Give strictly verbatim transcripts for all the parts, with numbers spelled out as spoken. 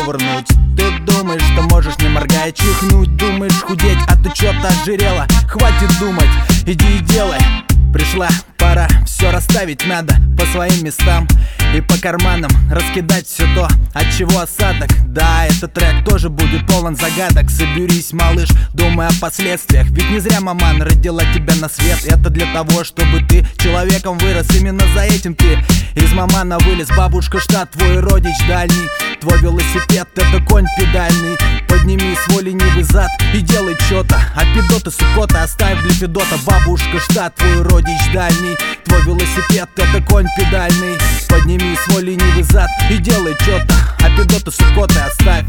ковырнуть. Ты думаешь, что можешь не моргая чихнуть. Думаешь худеть, а ты чё-то ожирела. Хватит думать, иди и делай. Пришла пора, все расставить надо по своим местам и по карманам раскидать все то, от чего осадок. Да, этот трек тоже будет полон загадок. Соберись, малыш, думай о последствиях. Ведь не зря маман родила тебя на свет. Это для того, чтобы ты человеком вырос. Именно за этим ты из мамана вылез. Бабушка штат, твой родич дальний. Твой велосипед — это конь педальный. Подними свой ленивый зад и делай чё-то. А пидоты, сукота оставь для Федота. Бабушка штат, твой родич дальний. Твой велосипед — это конь педальный. Подними свой ленивый зад и делай чё-то. А пидоты, сукоты оставь.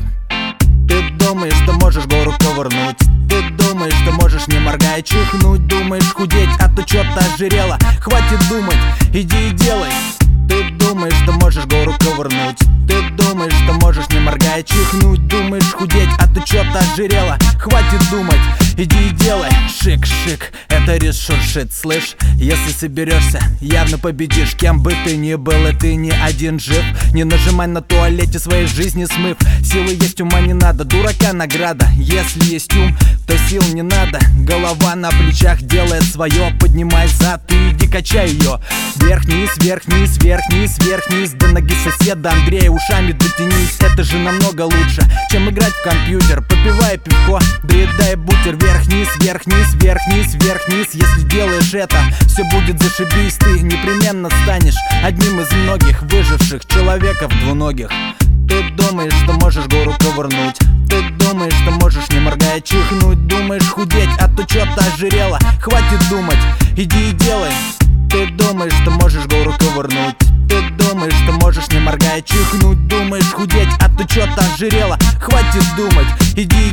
Ты думаешь, что можешь гору ковырнуть. Ты думаешь, что можешь не моргая чихнуть. Думаешь худеть, а ты чё-то ожирела. Хватит думать, иди и делай. Ты думаешь, что можешь гору ковырнуть. Ты думаешь, что можешь не моргая чихнуть. Думаешь худеть, а ты чё-то ожирела. Хватит думать, иди и делай. Шик-шик, это рис шуршит, слышь. Если соберешься, явно победишь. Кем бы ты ни был, и ты не один жив. Не нажимай на туалете своей жизни смыв. Силы есть, ума не надо, дурака награда. Если есть ум, то сил не надо. Голова на плечах делает свое. Поднимай зад и иди качай ее. Вверх-вниз, вверх-вниз, вверх-вниз, вверх-вниз. До ноги соседа Андрея ушами дотянись. Это же намного лучше, чем играть в компьютер. Попивай пивко, доедай бутер. Вверх-вниз, вверх-вниз, вверх-вниз, вверх-вниз. Если делаешь это, все будет зашибись. Ты непременно станешь одним из многих выживших человеков двуногих. Ты думаешь, что можешь гору ковырнуть. Ты думаешь, что можешь не моргая чихнуть. Думаешь худеть, а то чё-то ожирела. Хватит думать, иди и делай. Ты думаешь, что можешь гору ковырнуть. Ты думаешь, что можешь не моргая чихнуть. Думаешь худеть, а ты чё-то ожирела. Хватит думать, иди